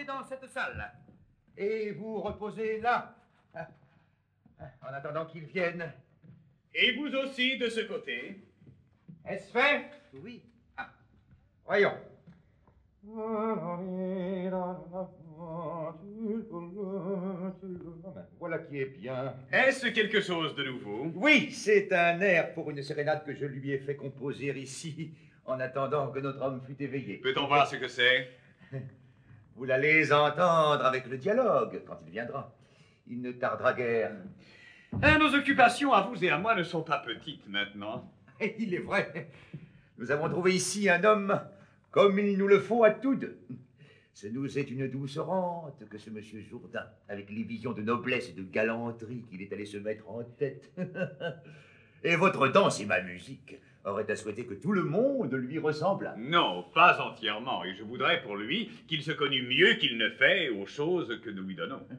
Entrez dans cette salle. Et vous reposez là. En attendant qu'ils viennent. Et vous aussi de ce côté. Est-ce fait? Oui. Ah. Voyons. Voilà qui est bien. Est-ce quelque chose de nouveau? Oui, c'est un air pour une sérénade que je lui ai fait composer ici, en attendant que notre homme fût éveillé. Peut-on voir ce que c'est? Vous l'allez entendre avec le dialogue, quand il viendra. Il ne tardera guère. Nos occupations, à vous et à moi, ne sont pas petites maintenant. Et il est vrai. Nous avons trouvé ici un homme comme il nous le faut à tous deux. Ce nous est une douce rente que ce monsieur Jourdain, avec les visions de noblesse et de galanterie qu'il est allé se mettre en tête. Et votre danse et ma musique auraient à souhaiter que tout le monde lui ressemblât. Non, pas entièrement, et je voudrais pour lui qu'il se connût mieux qu'il ne fait aux choses que nous lui donnons.